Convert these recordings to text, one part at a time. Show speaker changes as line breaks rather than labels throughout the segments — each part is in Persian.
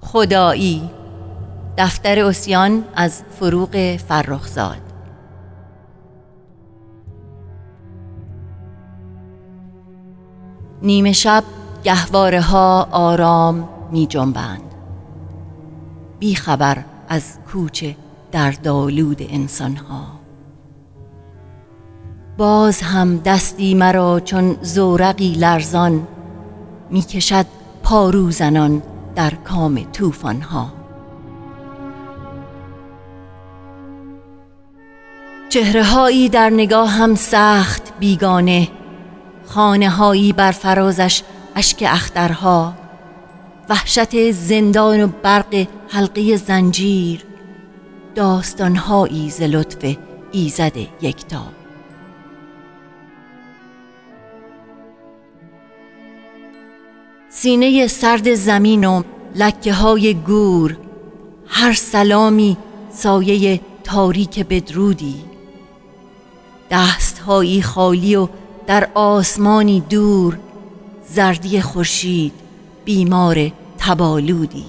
خدایی، دفتر عصیان از فروغ فرخزاد. نیمه شب گهواره ها آرام می جنبند، بی خبر از کوچه دردآلود انسان ها. باز هم دستی مرا چون زورقی لرزان می کشد پارو زنان در کام طوفان ها. چهره هایی در نگاهم سخت بیگانه، خانه هایی بر فرازش اشک اخترها، وحشت زندان و برق حلقه زنجیر، داستان هایی ز لطف ایزد یکتا. سینه سرد زمین و لکه های گور، هر سلامی سایه تاریک بدرودی، دست هایی خالی و در آسمانی دور، زردی خورشید بیمار تبالودی.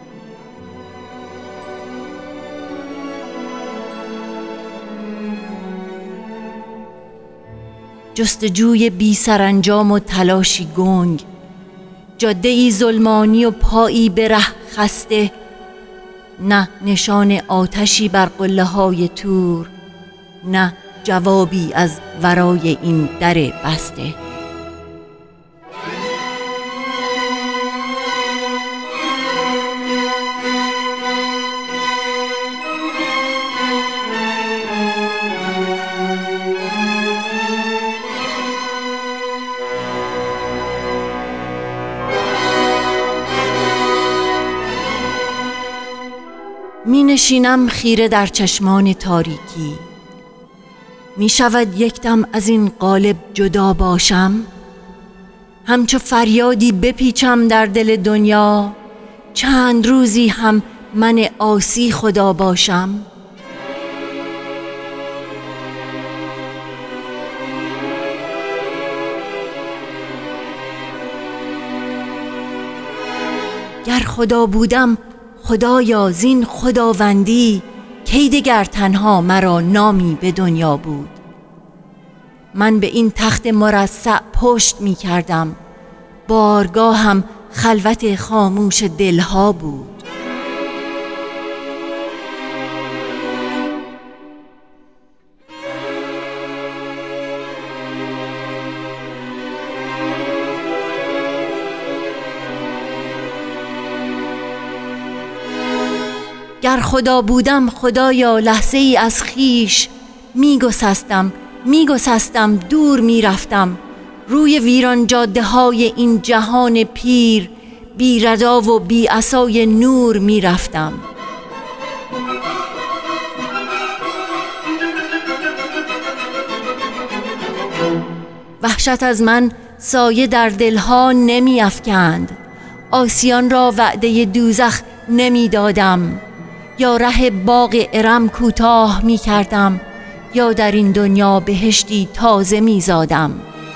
جستجوی بی سرانجام و تلاشی گنگ، جاده ای ظلمانی و پایی به ره خسته، نه نشان آتشی بر قله های طور، نه جوابی از ورای این در بسته. می نشینم خیره در چشمان تاریکی، می شود یکدم از این قالب جدا باشم، همچو فریادی بپیچم در دل دنیا، چند روزی هم من عاصی خدا باشم. گر خدا بودم خدایا زین خداوندی، کی دگر تنها مرا نامی به دنیا بود. من به این تخت مرصع پشت می کردم، بارگاهم خلوت خاموش دلها بود. گر خدا بودم خدایا لحظه ای از خیش می گسستم دور می رفتم، روی ویران جاده های این جهان پیر، بی ردا و بی عصای نور می رفتم. وحشت از من سایه در دلها نمی افکند، عاصیان را وعده دوزخ نمی دادم، یا ره باغ ارم کوتاه می کردم، یا در این دنیا بهشتی تازه می زادم.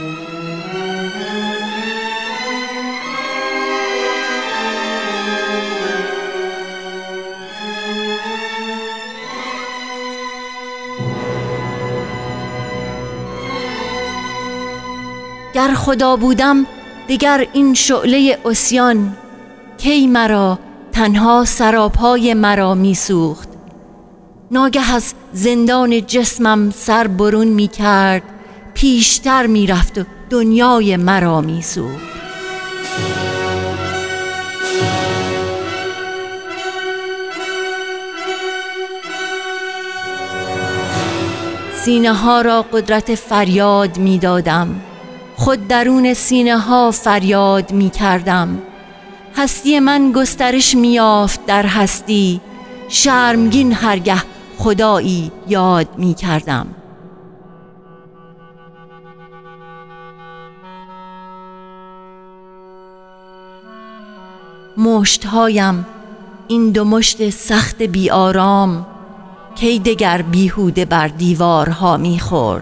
گر خدا بودم دیگر این شعله عصیان، کی مرا تنها سراپای مرا می سوخت. ناگه از زندان جسمم سر برون می کرد، پیشتر می رفت و دنیای مرا می سوخت. سینه ها را قدرت فریاد می دادم، خود درون سینه ها فریاد می کردم. هستی من گسترش می یافت در هستی، شرمگین هرگه خدایی یاد می کردم. مشتهایم این دو مشت سخت بی آرام، کی دگر بیهوده بر دیوارها می خورد.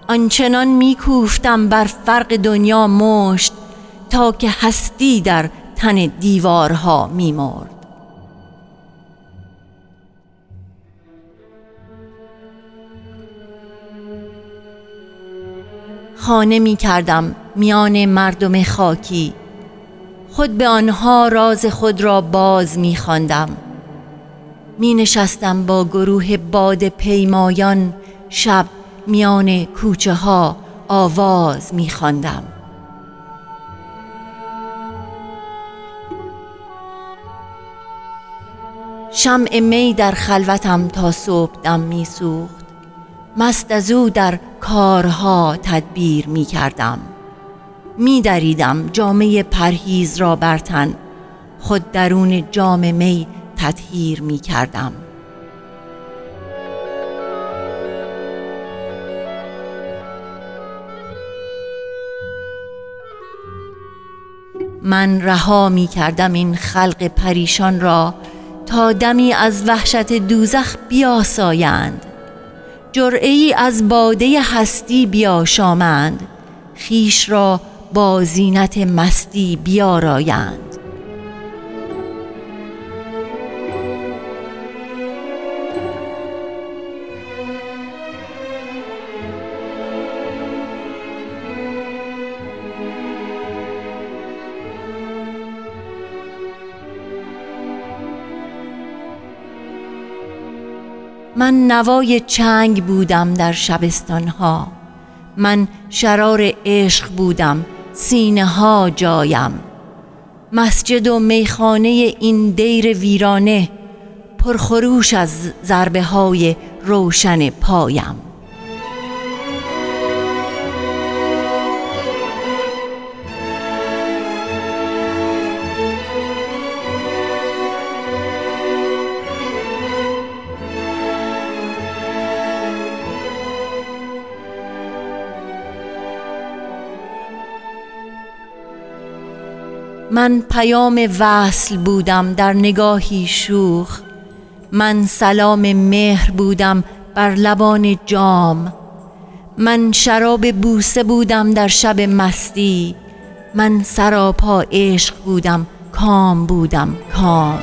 آنچنان می کوفتم بر فرق دنیا مشت، تا که هستی در تن دیوارها می‌مرد. خانه می کردم میان مردم خاکی، خود به آنها راز خود را باز می خواندم. می نشستم با گروه باد پیمایان، شب میان کوچه ها آواز می خواندم. شمع می در خلوتم تا صبحدم می سوخت، مست از او در کارها تدبیر می کردم. می دریدم جامه پرهیز را بر تن، خود درون جام می تطهیر می کردم. من رها می کردم این خلق پریشان را تا دمی از وحشت دوزخ بیاسایند، جرعه‌ای از باده هستی بیاشامند، خویش را با زینت مستی بیارایند. من نوای چنگ بودم در شبستانها، من شرار عشق بودم سینه ها جایم. مسجد و میخانه این دیر ویرانه، پرخروش از ضربه های روشن پایم. من پیام وصل بودم در نگاهی شوخ، من سلام مهر بودم بر لبان جام. من شراب بوسه بودم در شب مستی، من سراپا عشق بودم، کام بودم کام.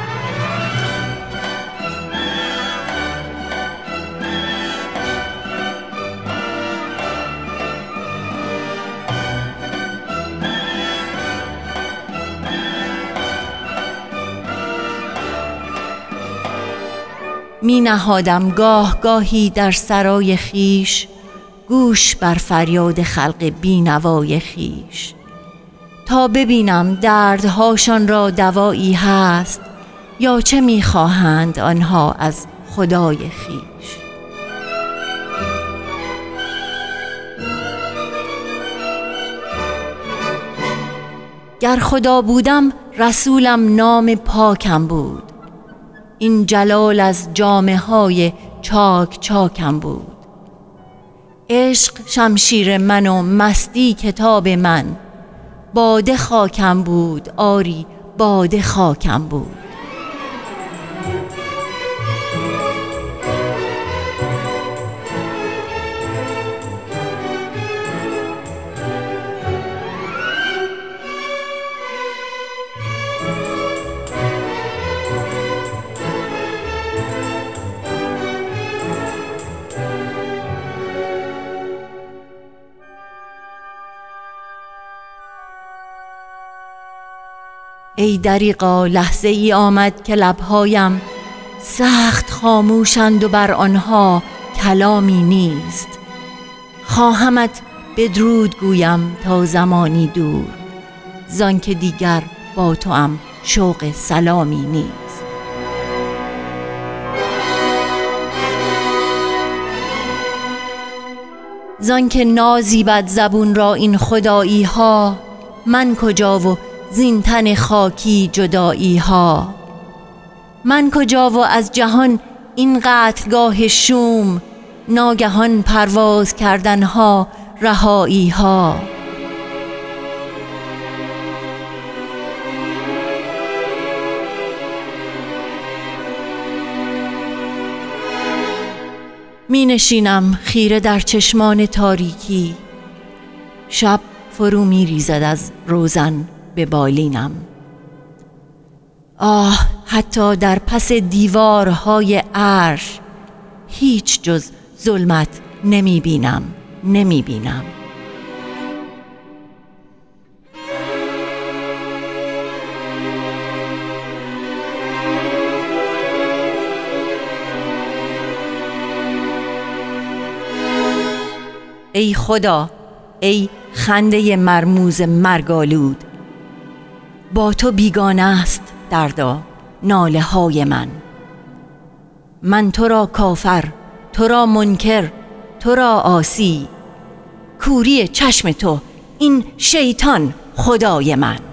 می نهادم گاه گاهی در سرای خیش، گوش بر فریاد خلق بینوای خیش، تا ببینم دردهاشان را دوایی هست، یا چه می خواهند آنها از خدای خیش. گر خدا بودم رسولم نام پاکم بود، این جلال از جامه های چاک چاکم بود. عشق شمشیر من و مستی کتاب من، باده خاکم بود آری باده خاکم بود. ای دریغا لحظه ای آمد که لبهایم سخت خاموشند و بر آنها کلامی نیست. خواهمت بدرود گویم تا زمانی دور، زان که دیگر با توام شوق سلامی نیست. زان که نازیبد زبون را این خدایی ها، من کجا و زین تن خاکی جدایی ها. من کجا و از جهان این قتلگاه شوم، ناگهان پرواز کردن ها رهایی ها. می نشینم خیره در چشمان تاریکی، شب فرو می ریزد از روزن به بالینم. آه، حتی در پس دیوارهای عرش هیچ جز ظلمت نمی بینم. ای خدا، ای خنده مرموز مرگالود، با تو بیگانه است دردا ناله های من تو را کافر، تو را منکر، تو را عاصی، کوری چشم تو این شیطان خدای من.